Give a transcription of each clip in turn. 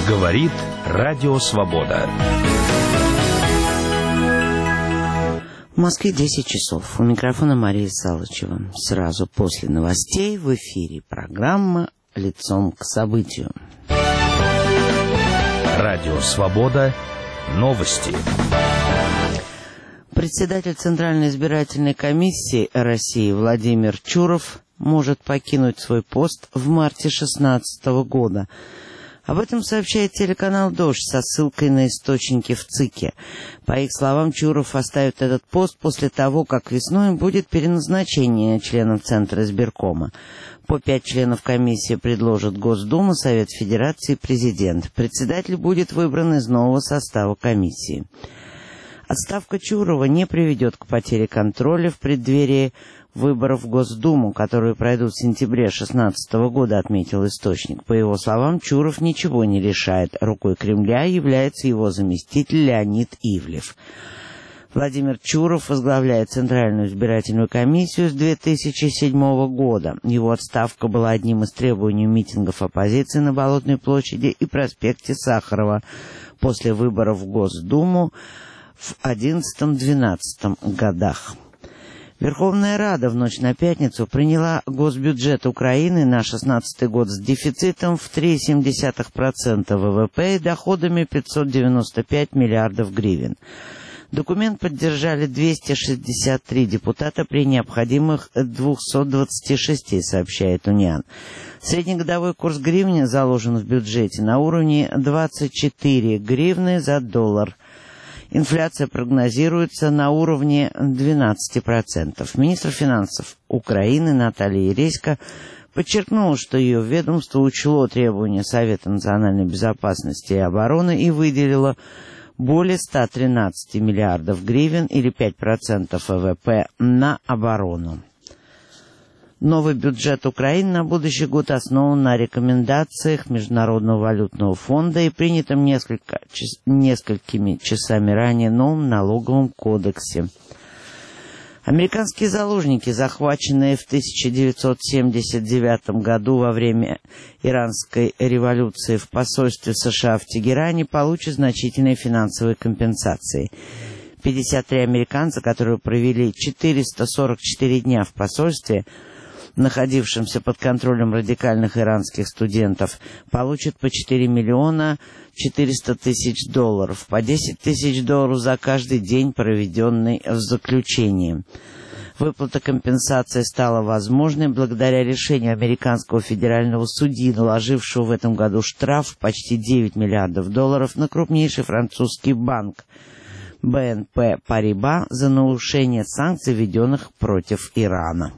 Говорит Радио Свобода. В Москве 10 часов. У микрофона Мария Салычева. Сразу после новостей в эфире программа «Лицом к событию». Радио Свобода. Новости. Председатель Центральной избирательной комиссии России Владимир Чуров может покинуть свой пост в марте 2016 года. Об этом сообщает телеканал «Дождь» со ссылкой на источники в ЦИКе. По их словам, Чуров оставит этот пост после того, как весной будет переназначение членов Центра избиркома. По 5 членов комиссии предложат Госдума, Совет Федерации и Президент. Председатель будет выбран из нового состава комиссии. Отставка Чурова не приведет к потере контроля в преддверии выборов в Госдуму, которые пройдут в сентябре 2016 года, отметил источник. По его словам, Чуров ничего не решает. Рукой Кремля является его заместитель Леонид Ивлев. Владимир Чуров возглавляет Центральную избирательную комиссию с 2007 года. Его отставка была одним из требований митингов оппозиции на Болотной площади и проспекте Сахарова после выборов в Госдуму в 2011-2012 годах. Верховная Рада в ночь на пятницу приняла госбюджет Украины на 2016 год с дефицитом в 3,7% ВВП и доходами 595 миллиардов гривен. Документ поддержали 263 депутата при необходимых 226, сообщает Униан. Среднегодовой курс гривны заложен в бюджете на уровне 24 гривны за доллар. Инфляция прогнозируется на уровне 12%. Министр финансов Украины Наталья Яресько подчеркнула, что ее ведомство учло требования Совета национальной безопасности и обороны и выделило более 113 миллиардов гривен или 5% ВВП на оборону. Новый бюджет Украины на будущий год основан на рекомендациях Международного валютного фонда и принятом несколькими часами ранее новом налоговом кодексе. Американские заложники, захваченные в 1979 году во время Иранской революции в посольстве США в Тегеране, получат значительные финансовые компенсации. 53 американца, которые провели 444 дня в посольстве, находившимся под контролем радикальных иранских студентов, получат по 4 миллиона 400 тысяч долларов, по 10 тысяч долларов за каждый день, проведенный в заключении. Выплата компенсации стала возможной благодаря решению американского федерального судьи, наложившего в этом году штраф в почти 9 миллиардов долларов на крупнейший французский банк BNP Paribas за нарушение санкций, введенных против Ирана.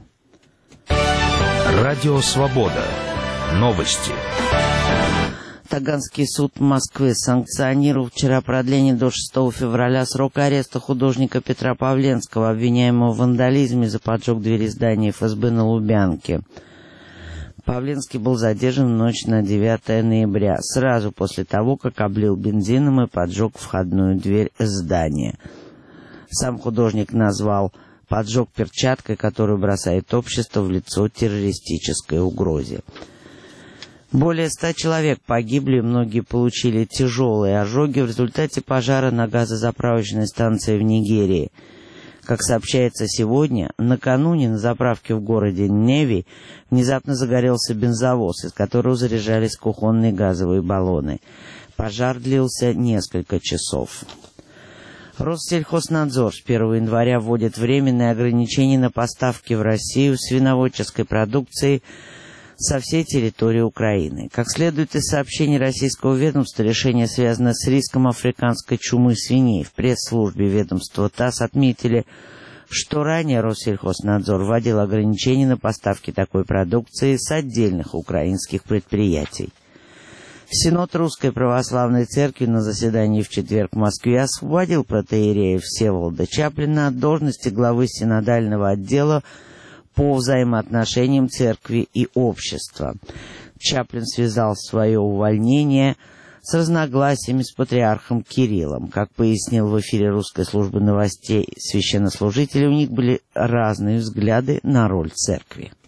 Радио Свобода. Новости. Таганский суд Москвы санкционировал вчера продление до 6 февраля срока ареста художника Петра Павленского, обвиняемого в вандализме за поджог двери здания ФСБ на Лубянке. Павленский был задержан в ночь на 9 ноября, сразу после того, как облил бензином и поджег входную дверь здания. Сам художник назвал поджог перчаткой, которую бросает общество в лицо террористической угрозе. Более 100 человек погибли, многие получили тяжелые ожоги в результате пожара на газозаправочной станции в Нигерии. Как сообщается сегодня, накануне на заправке в городе Неви внезапно загорелся бензовоз, из которого заряжались кухонные газовые баллоны. Пожар длился несколько часов. Россельхознадзор с 1 января вводит временные ограничения на поставки в Россию свиноводческой продукции со всей территории Украины. Как следует из сообщений российского ведомства, решение связано с риском африканской чумы свиней. В пресс-службе ведомства ТАСС отметили, что ранее Россельхознадзор вводил ограничения на поставки такой продукции с отдельных украинских предприятий. Синод Русской Православной Церкви на заседании в четверг в Москве освободил протоиерея Всеволода Чаплина от должности главы синодального отдела по взаимоотношениям церкви и общества. Чаплин связал свое увольнение с разногласиями с патриархом Кириллом. Как пояснил в эфире русской службы новостей священнослужители, у них были разные взгляды на роль церкви.